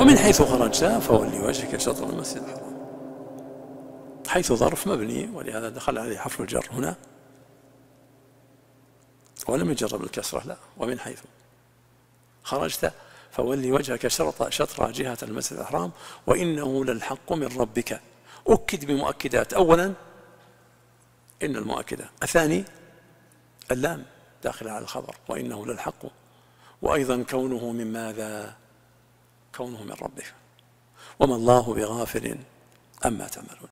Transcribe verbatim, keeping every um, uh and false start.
ومن حيث خرجت فولي وجهك شطر المسجد الحرام. حيث ظرف مبني، ولهذا دخل عليه حرف الجر هنا ولم يجرب الكسرة، لا. ومن حيث خرجت فولي وجهك شطر شطر جهة المسجد الحرام وإنه للحق من ربك. أكد بمؤكدات. أولا إن المؤكدة، الثاني اللام داخل على الخبر وإنه للحق، وأيضا كونه من ماذا؟ كونه من ربك، وما الله بغافل عما تعملون.